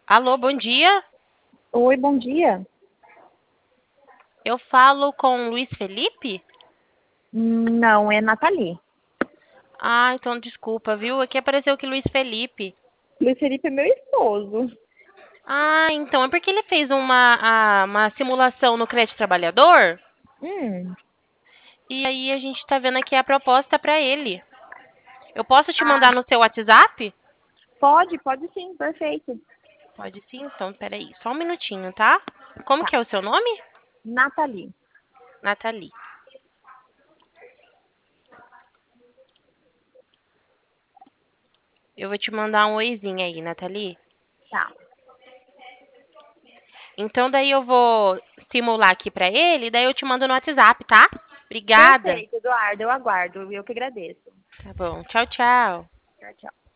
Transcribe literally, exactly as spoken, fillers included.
Alô, bom dia. Oi, bom dia. Eu falo com Luiz Felipe? Hum, Não, é Nathalie. Ah, então desculpa, viu? Aqui apareceu que Luiz Felipe. Luiz Felipe é meu esposo. Ah, então é porque ele fez uma, a- uma simulação no Crédito Trabalhador Hum. e aí a gente tá vendo aqui a proposta pra ele. Eu posso te Ah, mandar no seu WhatsApp? pode, pode sim, perfeito. Pode sim, então peraí, só um minutinho, tá? Como Tá. que é o seu nome? Nathalie. Nathalie. Eu vou te mandar um oizinho aí, Nathalie. Tá. Então daí eu vou simular aqui pra ele, daí eu te mando no WhatsApp, tá? Obrigada. Perfeito, Eduardo, eu aguardo. Eu que agradeço. Tá bom. Tchau, tchau. Tchau, tchau.